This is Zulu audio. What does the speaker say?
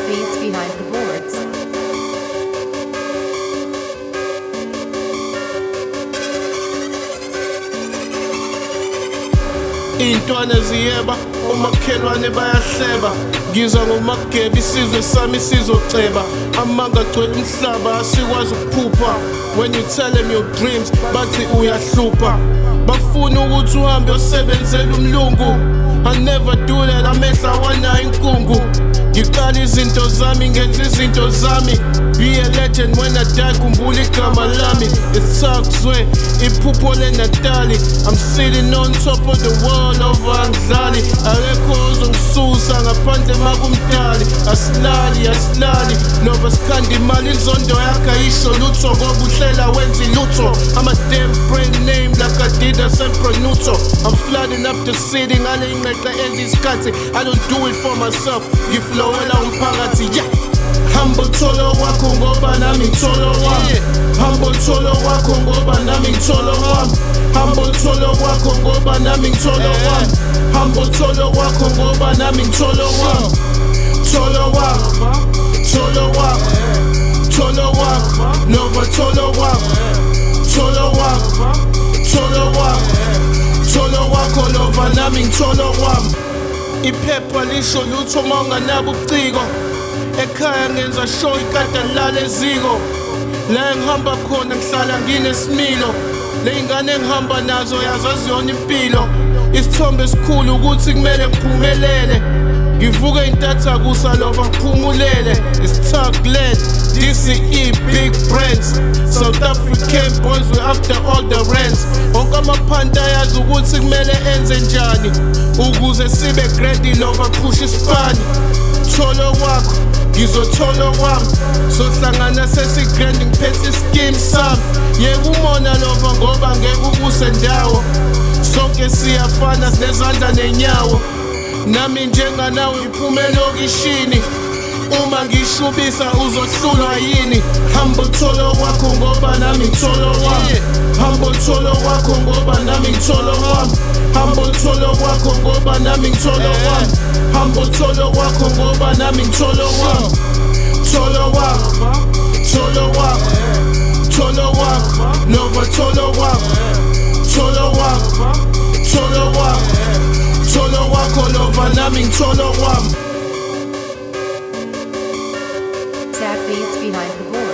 Beats behind the boards. Iy'ntwana ziyeba, omakhelwane bayahleba. Ngizwa ngoMageba, isizwe sami sizoceba. Amanga agcwele umhlaba, asikwazi ukuphupha. When you tell them your dreams, bathi uyahlupha. Bafuna ukuthi uhambe uyosebenzela umlungu. I never do that, amehla wanayo inkungu. Ngiqala izinto zami, ngenza izinto zami. Be a legend when I die, khumbula igama lami. It's Sakzwe, iphupho leNatali. I'm sitting on top of the world over Angdlali. Akekho ozongisusa ngaphandle makumdali. Asilali, nova sikhanda imali. Inzondo yakhe ayisho lutho, ngoba uhlela wenza ilutho. I'm a damn brand name like Adidas and Pronuto. I'm flooding up the city, ngale inqeqe ezisikhathi. I don't do it for myself, ngiflowela umphakathi, yeah. Humble tholo wakho ngoba nami ngitholo wami. Humble tholo wakho ngoba nami ngitholo wami. Humble tholo wakho ngoba nami ngitholo wami. Humble tholo wakho ngoba nami ngitholo wami. Tholo wakho, tholo wakho, tholo wakho, nova tholo wakho, tholo wakho, tholo wakho, tholo wakho nova nami ngitholo wami. Iphepha lisho lutho mawunganabo ubuciko. Ekhaya ngenza show ikada lala eziko. La engihamba khona ngihlala nginesimilo. Le ingane engihamba nazo yazaziyona impilo. Isithombe esikhulu ukuthi kumele ngiphumelele. Ngivuka intatha kusalova ngiphumulele. It's Tugland, DCE, big brands. South African boys, we after all the rents. Wonke amaphanda ayazi ukuthi kumele enze njani ukuze sibe grade nova push ispani. Tholo wakho, ngizotholo wami. Sohlangana sesigrand ngiphethe ischeme sami. Yeke umona lova ngoba ngeke ubuse ndawo. Sonke siyafana sinezandla nenyawo. Nami njenganawe ngiphume lokishini. Uma ngishubisa uzohlulwa yini? Humble tholo wakho ngoba nami ngitholo wami. Humble tholo wakho ngoba nami ngitholo wami. Humble tholo wakho ngoba nami ngitholo wami. Humble tholo wakho ngoba nami ngitholo wami. Tholo wakho, tholo wakho, tholo wakho, nova tholo wakho, tholo wakho, tholo wakho, tholo wakho nova nami ngitholo wami. Beats behind the boards.